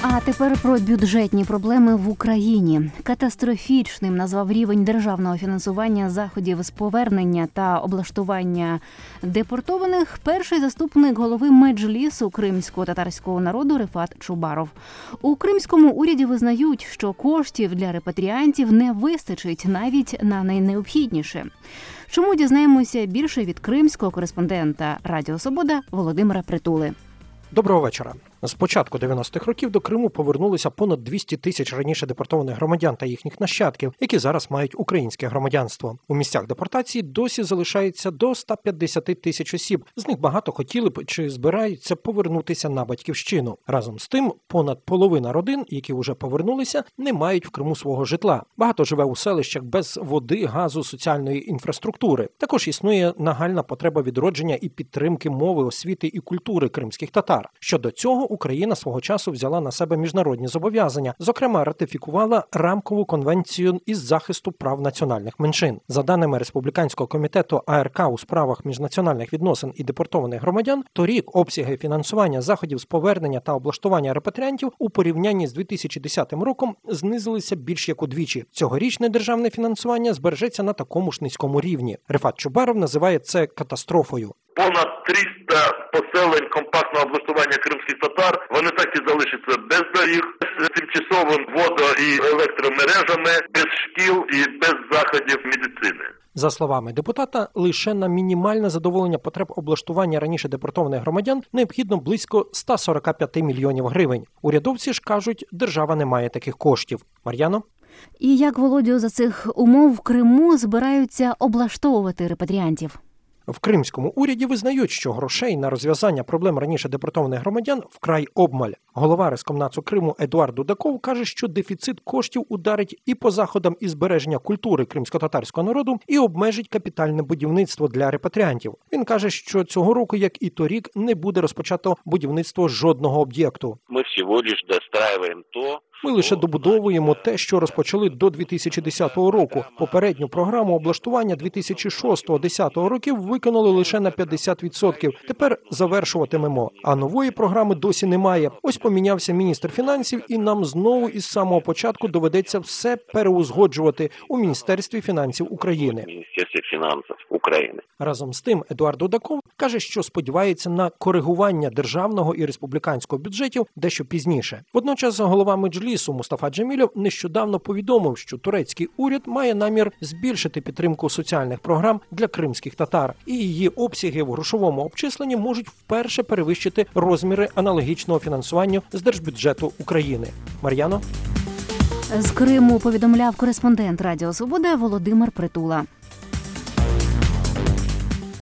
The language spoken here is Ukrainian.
А тепер про бюджетні проблеми в Україні. Катастрофічним назвав рівень державного фінансування заходів з повернення та облаштування депортованих перший заступник голови Меджлісу кримсько-татарського народу Рифат Чубаров. У кримському уряді визнають, що коштів для репатріантів не вистачить навіть на найнеобхідніше. Чому дізнаємося більше від кримського кореспондента Радіо Свобода Володимира Притули. Доброго вечора. З початку 90-х років до Криму повернулися понад 200 тисяч раніше депортованих громадян та їхніх нащадків, які зараз мають українське громадянство. У місцях депортації досі залишається до 150 тисяч осіб. З них багато хотіли б чи збираються повернутися на батьківщину. Разом з тим, понад половина родин, які вже повернулися, не мають в Криму свого житла. Багато живе у селищах без води, газу, соціальної інфраструктури. Також існує нагальна потреба відродження і підтримки мови, освіти і культури кримських татар. Щодо цього, Україна свого часу взяла на себе міжнародні зобов'язання, зокрема ратифікувала рамкову конвенцію із захисту прав національних меншин. За даними Республіканського комітету АРК у справах міжнаціональних відносин і депортованих громадян, торік обсяги фінансування заходів з повернення та облаштування репатріантів у порівнянні з 2010 роком знизилися більш як удвічі. Цьогорічне державне фінансування збережеться на такому ж низькому рівні. Рифат Чубаров називає це катастрофою. Понад 300 поселень компактного облаштування кримських татар, вони так і залишаться без доріг, з тимчасовим водо- і електромережами, без шкіл і без заходів медицини. За словами депутата, лише на мінімальне задоволення потреб облаштування раніше депортованих громадян необхідно близько 145 мільйонів гривень. Урядовці ж кажуть, держава не має таких коштів. Мар'яно? І як, Володю, за цих умов в Криму збираються облаштовувати репатріантів? В кримському уряді визнають, що грошей на розв'язання проблем раніше депортованих громадян вкрай обмаль. Голова Рескомнацу Криму Едуард Дудаков каже, що дефіцит коштів ударить і по заходам із збереження культури кримсько-татарського народу, і обмежить капітальне будівництво для репатріантів. Він каже, що цього року, як і торік, не буде розпочато будівництво жодного об'єкту. Ми всього лише достраиваємо то, Ми лише добудовуємо те, що розпочали до 2010 року. Попередню програму облаштування 2006-2010 років виконали лише на 50%. Тепер завершуватимемо. А нової програми досі немає. Ось помінявся міністр фінансів, і нам знову із самого початку доведеться все переузгоджувати у Міністерстві фінансів України. Міністерстві фінансів України. Разом з тим, Едуард Дудаков каже, що сподівається на коригування державного і республіканського бюджетів дещо пізніше. Водночас голова Меджлісу Мустафа Джемілєв нещодавно повідомив, що турецький уряд має намір збільшити підтримку соціальних програм для кримських татар, і її обсяги в грошовому обчисленні можуть вперше перевищити розміри аналогічного фінансування з держбюджету України. Мар'яно? З Криму повідомляв кореспондент Радіо Свобода Володимир Притула.